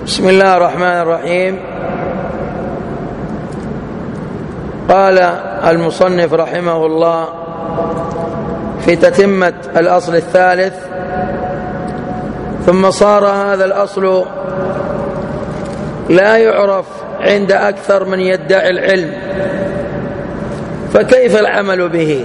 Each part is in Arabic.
بسم الله الرحمن الرحيم. قال المصنف رحمه الله في تتمة الأصل الثالث: ثم صار هذا الأصل لا يعرف عند أكثر من يدعي العلم، فكيف العمل به؟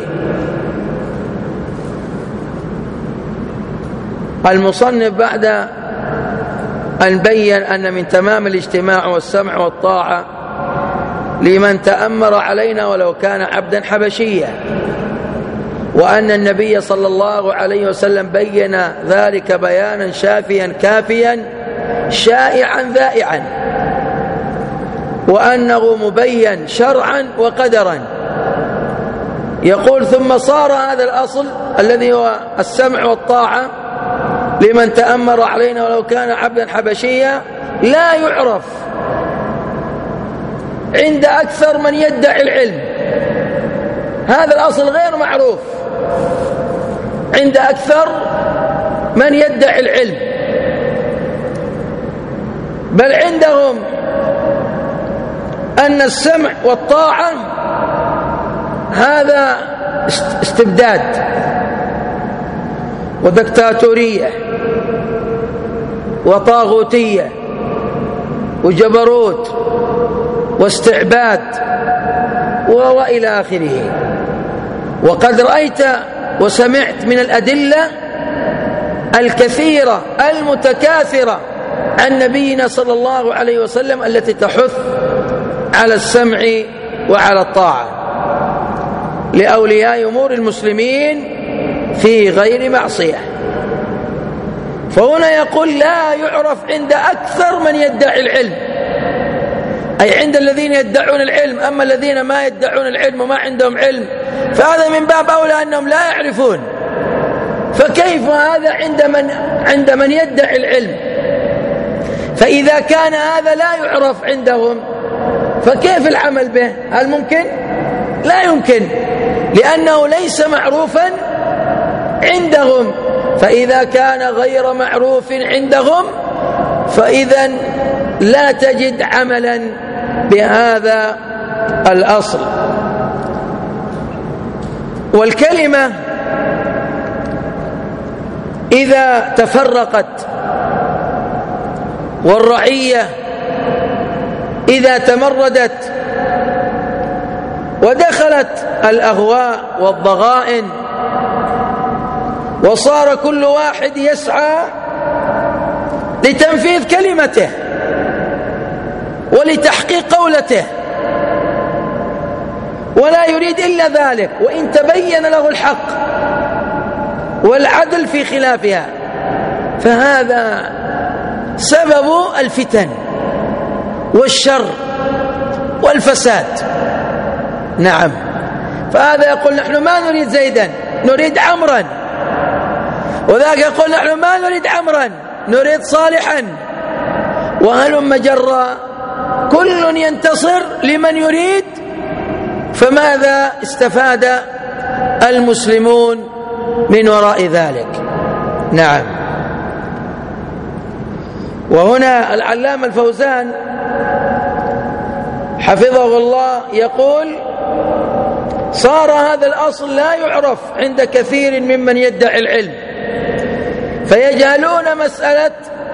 المصنف بعد أن بين أن من تمام الاجتماع والسمع والطاعة لمن تأمر علينا ولو كان عبدا حبشيا، وأن النبي صلى الله عليه وسلم بين ذلك بيانا شافيا كافيا شائعا ذائعا، وأنه مبين شرعا وقدرا. يقول: ثم صار هذا الأصل الذي هو السمع والطاعة لمن تأمر علينا ولو كان عبدا حبشيا لا يعرف عند أكثر من يدعي العلم. هذا الأصل غير معروف عند أكثر من يدعي العلم، بل عندهم أن السمع والطاعة هذا استبداد ودكتاتورية وطاغوتية وجبروت واستعباد وإلى آخره. وقد رأيت وسمعت من الأدلة الكثيرة المتكاثرة عن نبينا صلى الله عليه وسلم التي تحث على السمع وعلى الطاعة لأولياء أمور المسلمين في غير معصية. فهنا يقول: لا يعرف عند أكثر من يدعي العلم، أي عند الذين يدعون العلم. أما الذين ما يدعون العلم وما عندهم علم فهذا من باب أولى أنهم لا يعرفون، فكيف هذا عند من يدعي العلم؟ فإذا كان هذا لا يعرف عندهم فكيف العمل به؟ هل ممكن؟ لا يمكن، لأنه ليس معروفا عندهم. فإذا كان غير معروف عندهم فإذا لا تجد عملا بهذا الأصل. والكلمة إذا تفرقت والرعية إذا تمردت ودخلت الأهواء والضغائن وصار كل واحد يسعى لتنفيذ كلمته ولتحقيق قولته ولا يريد إلا ذلك، وإن تبين له الحق والعدل في خلافها، فهذا سبب الفتن والشر والفساد. نعم، فهذا يقول: نحن ما نريد زيدا، نريد عمرا. وذاك يقول: نحن ما نريد عمرا، نريد صالحا. وهلم جرا، كل ينتصر لمن يريد. فماذا استفاد المسلمون من وراء ذلك؟ نعم. وهنا العلامة الفوزان حفظه الله يقول: صار هذا الأصل لا يعرف عند كثير ممن يدعي العلم، فيجهلون مسألة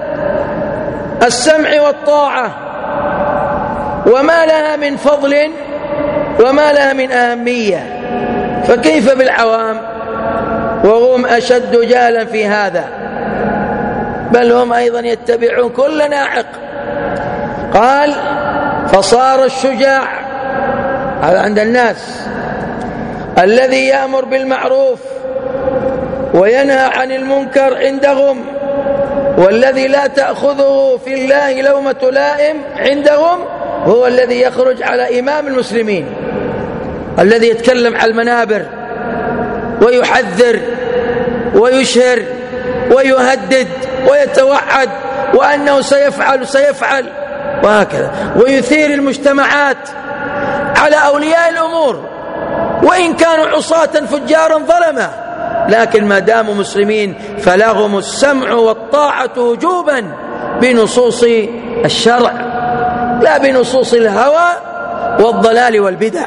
السمع والطاعة وما لها من فضل وما لها من أهمية، فكيف بالعوام وهم أشد جهلا في هذا، بل هم أيضا يتبعون كل ناعق. قال: فصار الشجاع، هذا عند الناس، الذي يأمر بالمعروف وينهى عن المنكر عندهم، والذي لا تأخذه في الله لومة لائم عندهم، هو الذي يخرج على إمام المسلمين، الذي يتكلم على المنابر ويحذر ويشهر ويهدد ويتوعد وأنه سيفعل وهكذا، ويثير المجتمعات على أولياء الأمور وإن كانوا عصاة فجارا ظلما، لكن ما داموا مسلمين فلهم السمع والطاعة وجوبا بنصوص الشرع لا بنصوص الهوى والضلال والبدع.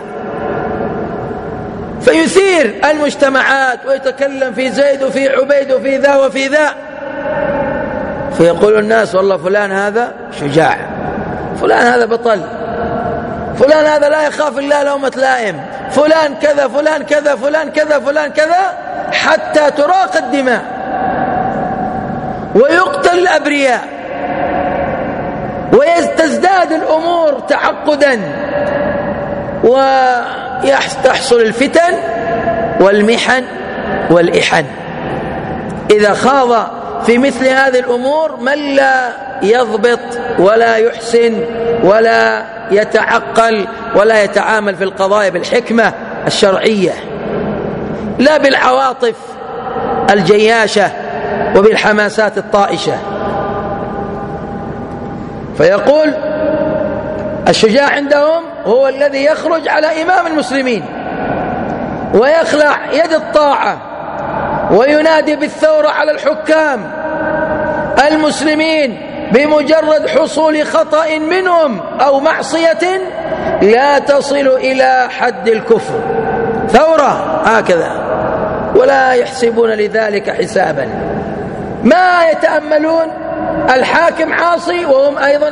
فيثير المجتمعات ويتكلم في زيد وفي عبيد وفي ذا وفي ذا، فيقول الناس والله فلان هذا شجاع، فلان هذا بطل، فلان هذا لا يخاف الله لومة لائم، فلان كذا فلان كذا فلان كذا فلان كذا، حتى تراق الدماء ويقتل الأبرياء وتزداد الأمور تعقدا وتحصل الفتن والمحن والإحن. إذا خاض في مثل هذه الأمور من لا يضبط ولا يحسن ولا يتعقل ولا يتعامل في القضايا بالحكمة الشرعية لا بالعواطف الجياشة وبالحماسات الطائشة. فيقول الشجاع عندهم هو الذي يخرج على إمام المسلمين ويخلع يد الطاعة وينادي بالثورة على الحكام المسلمين بمجرد حصول خطأ منهم أو معصية لا تصل إلى حد الكفر، ثورة هكذا، ولا يحسبون لذلك حسابا، ما يتأملون الحاكم عاصي وهم أيضا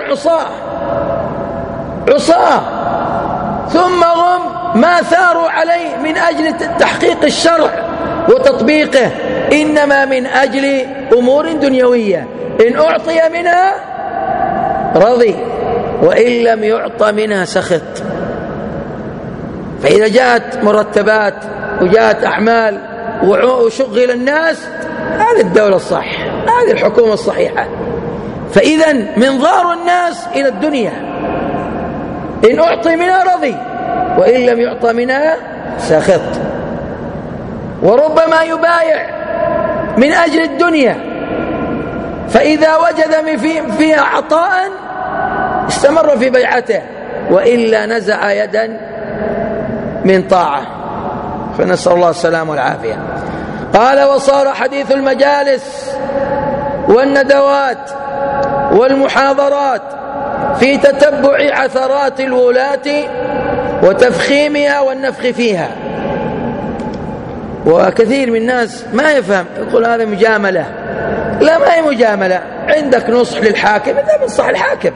عصاة، ثم هم ما ثاروا عليه من أجل تحقيق الشرع وتطبيقه، إنما من أجل أمور دنيوية، إن أعطي منها رضي وإن لم يعط منها سخط. فإذا جاءت مرتبات وجاءت أعمال وشغل الناس، هذه الدولة الصح، هذه الحكومة الصحيحة. فإذا منظار الناس إلى الدنيا، إن أعطي منها رضي وإن لم يعط منها سخط. وربما يبايع من أجل الدنيا، فإذا وجد فيها عطاء استمر في بيعته، وإلا نزع يدا من طاعة، فنسأل الله السلامة والعافية. قال وصار حديث المجالس والندوات والمحاضرات في تتبع عثرات الولاة وتفخيمها والنفخ فيها. وكثير من الناس ما يفهم، يقول هذا مجاملة. لا، ما هي مجاملة. عندك نصح للحاكم، إذا بنصح الحاكم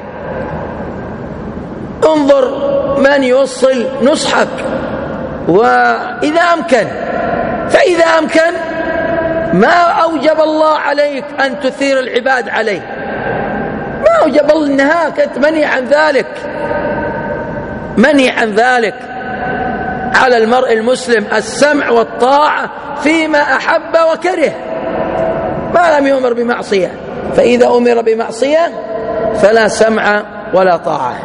انظر من يوصل نصحك، وإذا أمكن، فإذا أمكن ما أوجب الله عليك أن تثير العباد عليه، ما أوجب الله، النهاك أنت منهي عن ذلك، منهي عن ذلك. على المرء المسلم السمع والطاعة فيما أحب وكره، ما لم يؤمر بمعصية، فإذا أمر بمعصية فلا سمع ولا طاعة.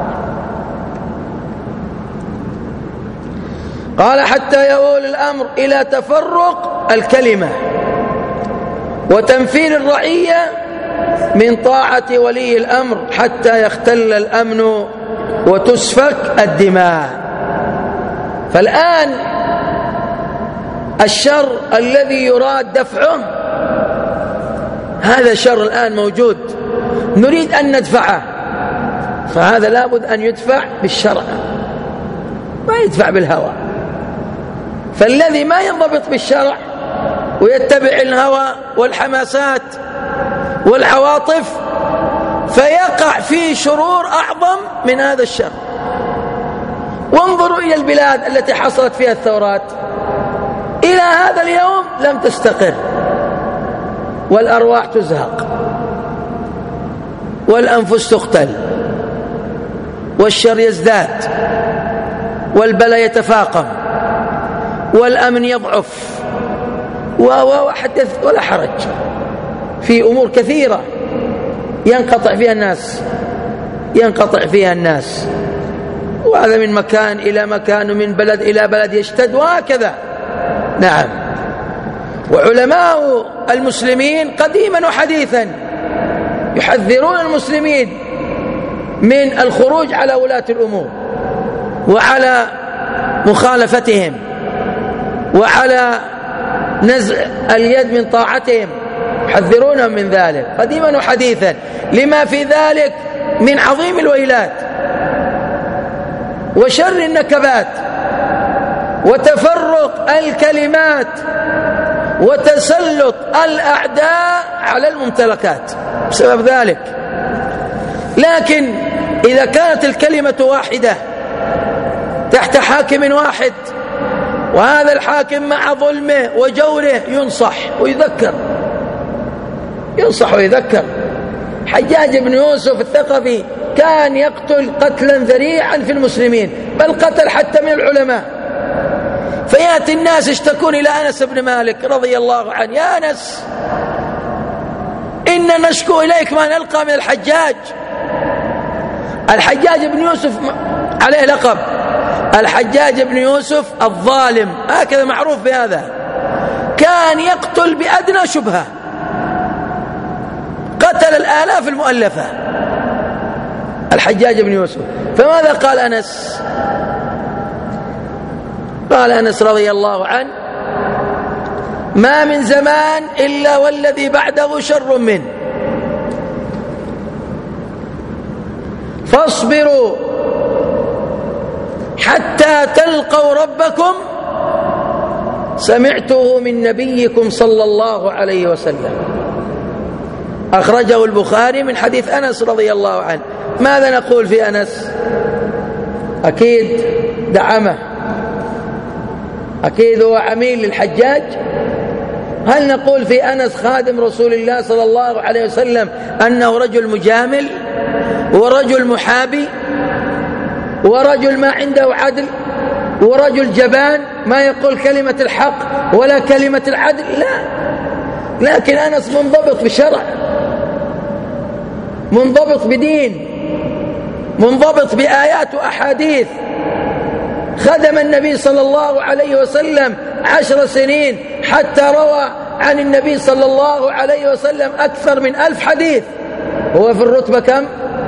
قال حتى يؤول الأمر إلى تفرق الكلمة وتنفير الرعية من طاعة ولي الأمر حتى يختل الأمن وتسفك الدماء. فالآن الشر الذي يراد دفعه، هذا الشر الآن موجود، نريد أن ندفعه، فهذا لابد أن يدفع بالشرع، ما يدفع بالهوى. فالذي ما ينضبط بالشرع ويتبع الهوى والحماسات والعواطف فيقع في شرور أعظم من هذا الشر. وانظروا إلى البلاد التي حصلت فيها الثورات، إلى هذا اليوم لم تستقر، والأرواح تزهق والأنفس تقتل والشر يزداد والبلاء يتفاقم والأمن يضعف، وحدث ولا حرج في أمور كثيرة ينقطع فيها الناس، وهذا من مكان إلى مكان ومن بلد إلى بلد يشتد، وهكذا. نعم. وعلماء المسلمين قديما وحديثا يحذرون المسلمين من الخروج على ولاة الأمور وعلى مخالفتهم وعلى نزع اليد من طاعتهم يحذرونهم من ذلك قديما وحديثا، لما في ذلك من عظيم الويلات وشر النكبات وتفرق الكلمات وتسلط الأعداء على الممتلكات بسبب ذلك. لكن إذا كانت الكلمة واحدة تحت حاكم واحد، وهذا الحاكم مع ظلمه وجوره ينصح ويذكر. حجاج بن يوسف الثقفي كان يقتل قتلا ذريعا في المسلمين، بل قتل حتى من العلماء. فيأتي الناس يشتكون إلى أنس بن مالك رضي الله عنه: يا أنس، إن نشكو إليك ما نلقى من الحجاج. الحجاج بن يوسف عليه لقب الحجاج بن يوسف الظالم، هكذا معروف بهذا. كان يقتل بأدنى شبهة، قتل الآلاف المؤلفة الحجاج بن يوسف. فماذا قال أنس؟ قال أنس رضي الله عنه: ما من زمان إلا والذي بعده شر منه، فاصبروا حتى تلقوا ربكم، سمعته من نبيكم صلى الله عليه وسلم. أخرجه البخاري من حديث أنس رضي الله عنه. ماذا نقول في أنس؟ أكيد دعمه، أكيد هو عميل للحجاج. هل نقول في أنس خادم رسول الله صلى الله عليه وسلم أنه رجل مجامل ورجل محابي ورجل ما عنده عدل ورجل جبان ما يقول كلمة الحق ولا كلمة العدل؟ لا، لكن أنس منضبط بشرع، منضبط بدين، منضبط بآيات وأحاديث. خدم النبي صلى الله عليه وسلم 10 سنين حتى روى عن النبي صلى الله عليه وسلم أكثر من 1000 حديث. هو في الرتبة كم؟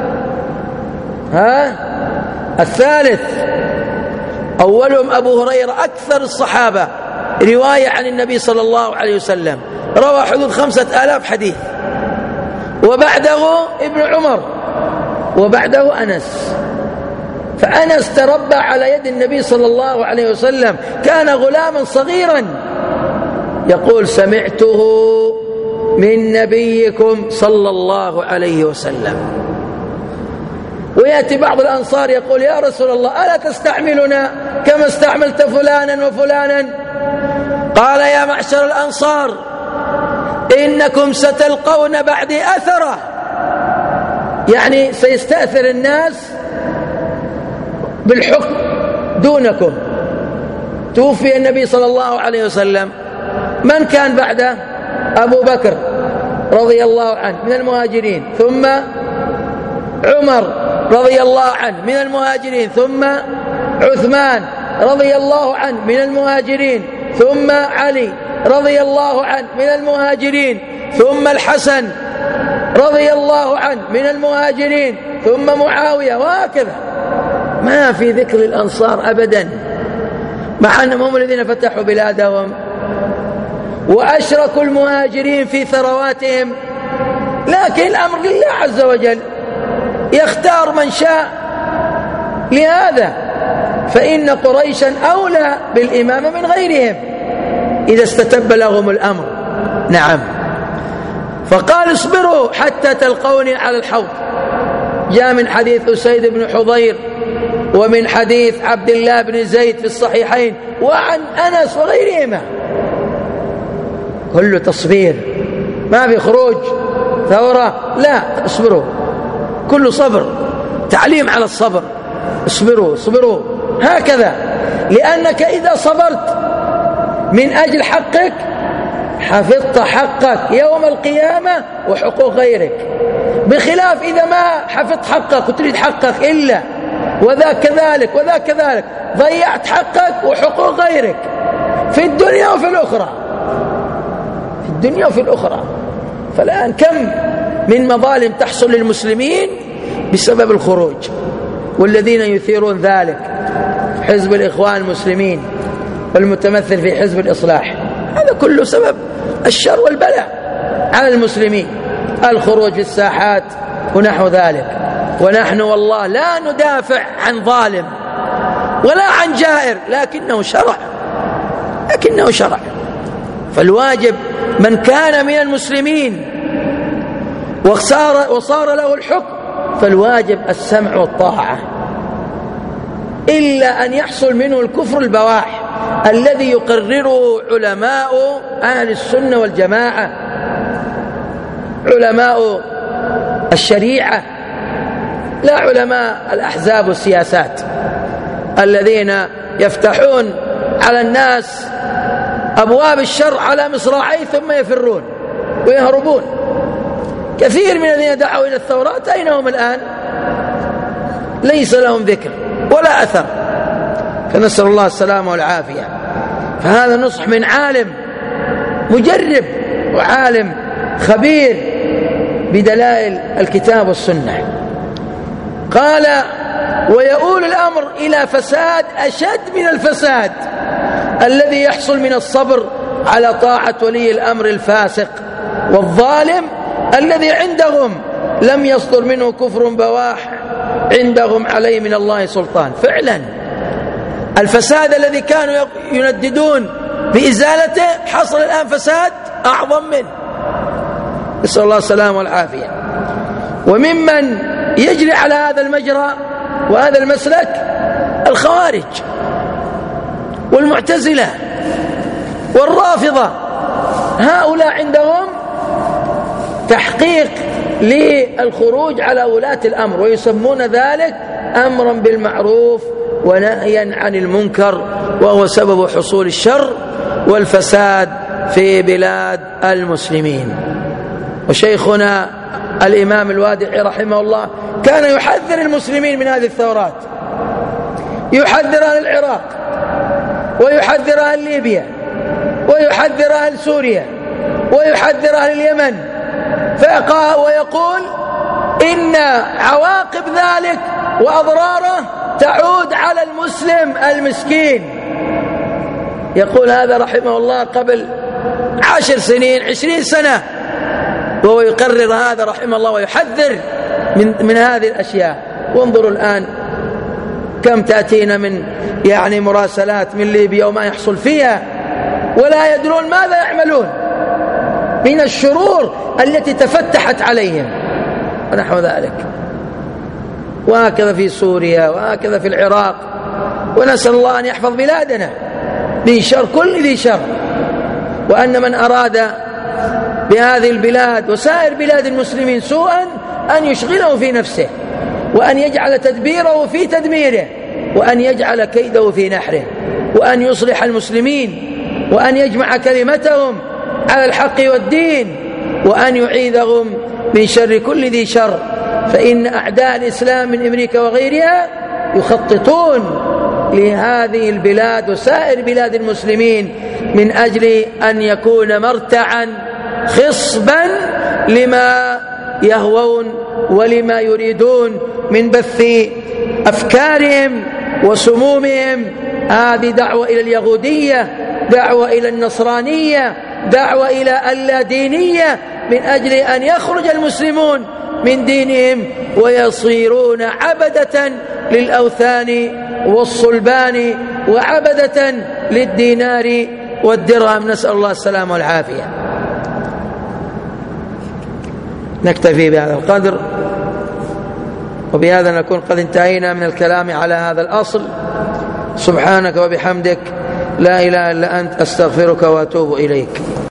الثالث. أولهم أبو هريرة، أكثر الصحابة رواية عن النبي صلى الله عليه وسلم، روى حدود 5000 حديث. وبعده ابن عمر، وبعده أنس. فأنس تربى على يد النبي صلى الله عليه وسلم، كان غلاما صغيرا يقول: سمعته من نبيكم صلى الله عليه وسلم. ويأتي بعض الأنصار يقول: يا رسول الله، ألا تستعملنا كما استعملت فلانا وفلانا؟ قال: يا معشر الأنصار، إنكم ستلقون بعدي أثرة، يعني سيستأثر الناس بالحكم دونكم. توفي النبي صلى الله عليه وسلم، من كان بعده؟ أبو بكر رضي الله عنه من المهاجرين، ثم عمر رضي الله عنه من المهاجرين، ثم عثمان رضي الله عنه من المهاجرين، ثم علي رضي الله عنه من المهاجرين، ثم الحسن رضي الله عنه من المهاجرين، ثم معاوية، وهكذا. ما في ذكر الأنصار أبدا، مع أنهم هم الذين فتحوا بلادهم وأشركوا المهاجرين في ثرواتهم. لكن الأمر لله عز وجل، يختار من شاء لهذا. فإن قريشا أولى بالإمامة من غيرهم إذا استتب لهم الأمر. نعم. فقال: اصبروا حتى تلقوني على الحوض. جاء من حديث أسيد بن حضير ومن حديث عبد الله بن زيد في الصحيحين وعن أنس وغيرهما. كله تصبير، ما في خروج ثورة، لا، اصبروا، كله صبر، تعليم على الصبر. اصبروا اصبروا هكذا، لأنك إذا صبرت من أجل حقك حفظت حقك يوم القيامة وحقوق غيرك، بخلاف إذا ما حفظت حقك وتريد حقك إلا وذاك كذلك وذاك كذلك، ضيعت حقك وحقوق غيرك في الدنيا وفي الأخرى، في الدنيا وفي الأخرى. فالآن كم من مظالم تحصل للمسلمين بسبب الخروج، والذين يثيرون ذلك حزب الإخوان المسلمين والمتمثل في حزب الإصلاح، هذا كله سبب الشر والبلاء. على المسلمين، الخروج في الساحات ونحو ذلك. ونحن والله لا ندافع عن ظالم ولا عن جائر، لكنه شرع. فالواجب من كان من المسلمين وصار له الحكم فالواجب السمع والطاعة، إلا أن يحصل منه الكفر البواح الذي يقرره علماء أهل السنة والجماعة، علماء الشريعة، لا علماء الأحزاب والسياسات الذين يفتحون على الناس أبواب الشر على مصراعيه ثم يفرون ويهربون. كثير من الذين دعوا إلى الثورات أين هم الآن؟ ليس لهم ذكر ولا أثر، فنسأل الله السلامة والعافية. فهذا نصح من عالم مجرب وعالم خبير بدلائل الكتاب والسنة. قال: ويؤول الأمر إلى فساد أشد من الفساد الذي يحصل من الصبر على طاعة ولي الأمر الفاسق والظالم الذي عندهم لم يصدر منه كفر بواح عندهم عليه من الله سلطان. فعلا الفساد الذي كانوا ينددون بإزالته حصل الآن فساد أعظم منه، نسأل الله السلامة والعافية. وممن يجري على هذا المجرى وهذا المسلك الخوارج والمعتزلة والرافضة، هؤلاء عندهم تحقيق للخروج على ولاة الأمر، ويسمون ذلك أمرا بالمعروف ونهيا عن المنكر، وهو سبب حصول الشر والفساد في بلاد المسلمين. وشيخنا الإمام الوادعي رحمه الله كان يحذر المسلمين من هذه الثورات، يحذر أهل العراق ويحذر أهل ليبيا ويحذر أهل سوريا ويحذر أهل اليمن، ويقول إن عواقب ذلك وأضراره تعود على المسلم المسكين. يقول هذا رحمه الله قبل 10 سنين 20 سنة، وهو يقرر هذا رحمه الله ويحذر من هذه الأشياء. وانظروا الآن كم تأتينا من مراسلات من ليبيا وما يحصل فيها، ولا يدرون ماذا يعملون من الشرور التي تفتحت عليهم ونحو ذلك. وهكذا في سوريا وهكذا في العراق. ونسأل الله أن يحفظ بلادنا من شر كل ذي شر، وأن من أراد بهذه البلاد وسائر بلاد المسلمين سوءا أن يشغله في نفسه، وأن يجعل تدبيره في تدميره، وأن يجعل كيده في نحره، وأن يصلح المسلمين، وأن يجمع كلمتهم على الحق والدين، وأن يعيذهم من شر كل ذي شر. فإن أعداء الإسلام من أمريكا وغيرها يخططون لهذه البلاد وسائر بلاد المسلمين من أجل أن يكون مرتعا خصبا لما يهوون ولما يريدون من بث أفكارهم وسمومهم. هذه دعوة إلى اليهودية، دعوة إلى النصرانية، دعوة إلى اللادينية، من أجل أن يخرج المسلمون من دينهم ويصيرون عبدة للأوثان والصلبان وعبدة للدينار والدرهم، نسأل الله السلامة والعافية. نكتفي بهذا القدر، وبهذا نكون قد انتهينا من الكلام على هذا الأصل. سبحانك وبحمدك لا إله إلا أنت أستغفرك وأتوب إليك.